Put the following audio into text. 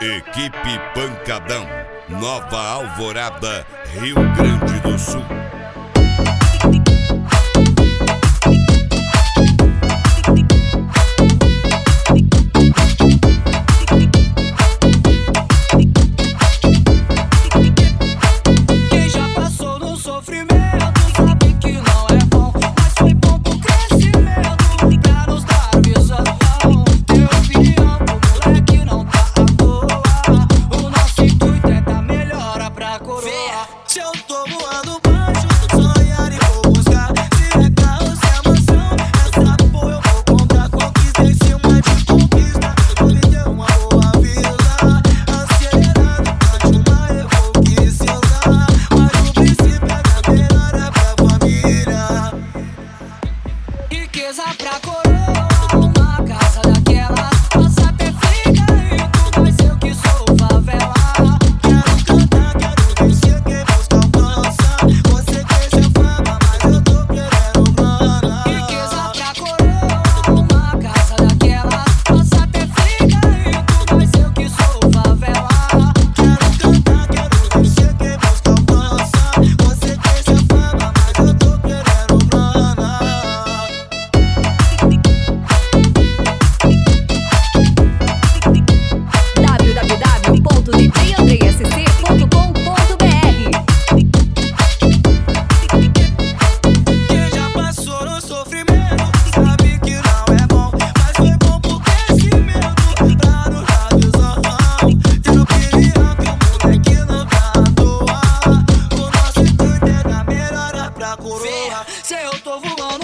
Equipe Pancadão, Nova Alvorada, Rio Grande do Sul. Quem já passou no sofrimento sabe que não é bom, mas foi bom pro crescimento, pra nos dar visão. Ter opinião pro moleque não tá à toa. O nosso intuito é dar melhora pra coroa. Se eu tô voando baixo, sonhar e vou buscar. Se é carro, se é mansão, essa porra eu vou comprar. Conquista em cima de conquista, vou me ter uma boa vida. Acelerado, cante uma revolução. Mas o princípio é dar melhora pra família. Riqueza pra coroa, uma casa daquela. Passa até fica rico, mas eu que sou favela. Quero cantar, quero descer, quem busca alcança. Você quer ser fama, mas eu tô querendo grana. Riqueza pra coroa, uma casa daquela. Passa até fica rico, mas eu que sou favela. Quero cantar, quero descer, quem busca alcança. Você quer ser fama, mas eu tô querendo grana. Quem já passou no sofrimento sabe que não é bom, mas foi bom pro crescimento, pra nos dar visão. Ter opinião que o moleque não tá à toa. O nosso intuito é dar melhora pra coroa. Se eu tô voando